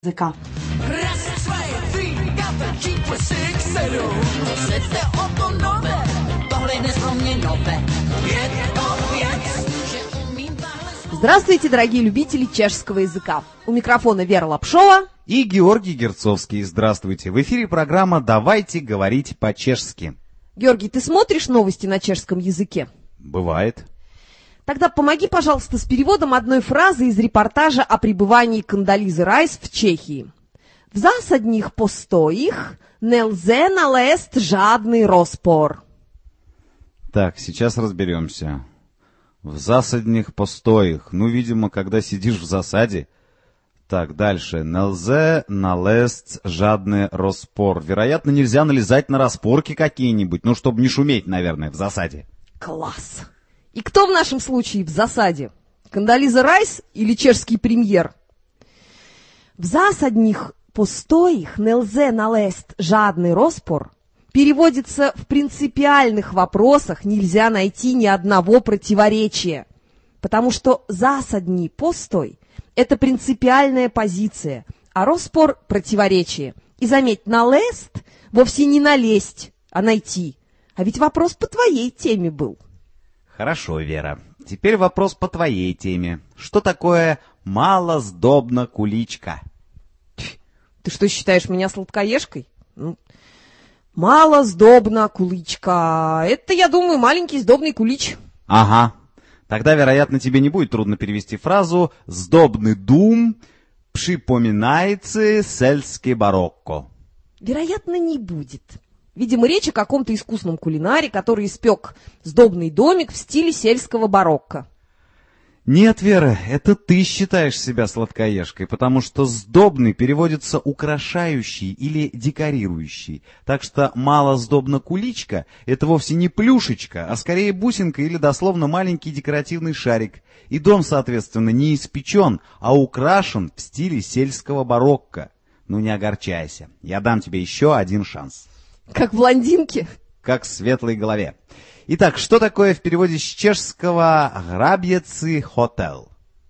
языка. Раз, два, три, пятый, четвертый, шесть, семь. Sete, oto, nove. Tohle dnes pro mě nové. Je to věc, že umím tahle... Здравствуйте, дорогие любители чешского языка. У микрофона Вера Лапшова и Георгий Герцовский. Здравствуйте. В эфире программа «Давайте говорить по-чешски». Георгий, ты смотришь новости на чешском языке? Бывает. Тогда помоги, пожалуйста, с переводом одной фразы из репортажа о пребывании Кондолизы Райс в Чехии. В zásadních postojích nelze nalézt žádný rozpor. Так, сейчас разберемся. В засадных постоях. Ну, видимо, когда сидишь в засаде. Так, дальше. Нельзе налезть жадный распор. Вероятно, нельзя налезать на распорки какие-нибудь. Ну, чтобы не шуметь, наверное, в засаде. Класс! И кто в нашем случае в засаде? Кондолиза Райс или чешский премьер? В zásadních postojích nelze nalézt žádný rozpor переводится в принципиальных вопросах нельзя найти ни одного противоречия. Потому что zásadní posтой – это принципиальная позиция, а rozpor – противоречие. И заметь, nalézt вовсе не налезть, а найти. А ведь вопрос по твоей теме был. Хорошо, Вера. Теперь вопрос по твоей теме. Что такое малосдобна куличка? Ты что, считаешь меня сладкоежкой? Малосдобна куличка. Это, я думаю, маленький сдобный кулич. Ага. Тогда, вероятно, тебе не будет трудно перевести фразу «Сдобный дум припоминается сельский барокко». Вероятно, не будет. Видимо, речь о каком-то искусном кулинаре, который испек сдобный домик в стиле сельского барокко. Нет, Вера, это ты считаешь себя сладкоежкой, потому что «сдобный» переводится «украшающий» или «декорирующий». Так что малосдобна куличка – это вовсе не плюшечка, а скорее бусинка или дословно маленький декоративный шарик. И дом, соответственно, не испечен, а украшен в стиле сельского барокко. Ну не огорчайся, я дам тебе еще один шанс. Как блондинки? Как в светлой голове. Итак, что такое в переводе с чешского «грабьецы хотел»?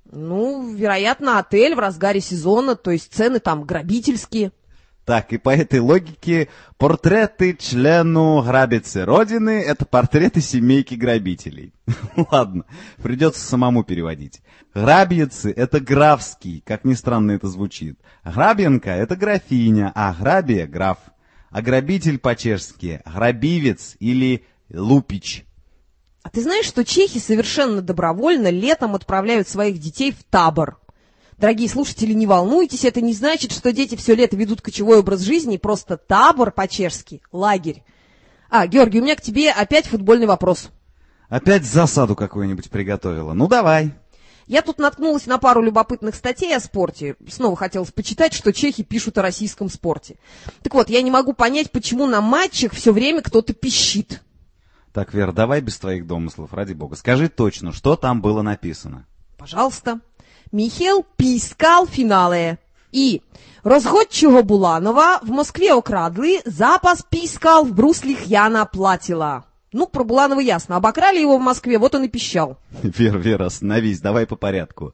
Ну, вероятно, отель в разгаре сезона, то есть цены там грабительские. Так, и по этой логике портреты члену грабицы Родины — это портреты семейки грабителей. Ладно, придется самому переводить. Грабьецы — это графский, как ни странно это звучит. Грабенка — это графиня, а грабия — граф. А грабитель по-чешски — грабивец или лупич. А ты знаешь, что чехи совершенно добровольно летом отправляют своих детей в табор? Дорогие слушатели, не волнуйтесь, это не значит, что дети все лето ведут кочевой образ жизни, просто табор по-чешски, лагерь. Георгий, у меня к тебе опять футбольный вопрос. Опять засаду какую-нибудь приготовила? Ну, давай. Я тут наткнулась на пару любопытных статей о спорте. Снова хотелось почитать, что чехи пишут о российском спорте. Так вот, я не могу понять, почему на матчах все время кто-то пищит. Так, Вер, давай без твоих домыслов, ради бога. Скажи точно, что там было написано. Пожалуйста. Михел пискал финале. И розгодчого Буланова в Москве окрадли, запас пискал в бруслих Яна платила. Ну, про Буланова ясно. Обокрали его в Москве, вот он и пищал. Вер, остановись, давай по порядку.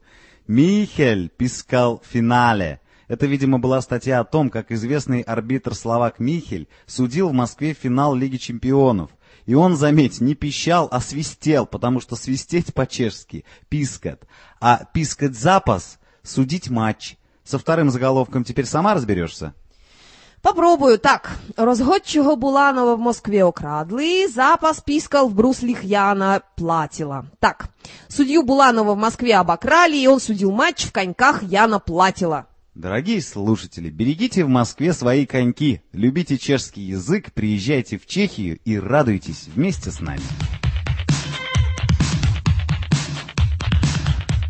Михель пискал финале. Это, видимо, была статья о том, как известный арбитр словак Михель судил в Москве финал Лиги чемпионов. И он, заметь, не пищал, а свистел, потому что свистеть по-чешски – пискат. А пискать запас – судить матч. Со вторым заголовком теперь сама разберешься? Попробую. Так, розгодчого Буланова в Москве окрадли, запас пискал в бруслих Яна платила. Так, судью Буланова в Москве обокрали, и он судил матч в коньках Яна платила. Дорогие слушатели, берегите в Москве свои коньки, любите чешский язык, приезжайте в Чехию и радуйтесь вместе с нами.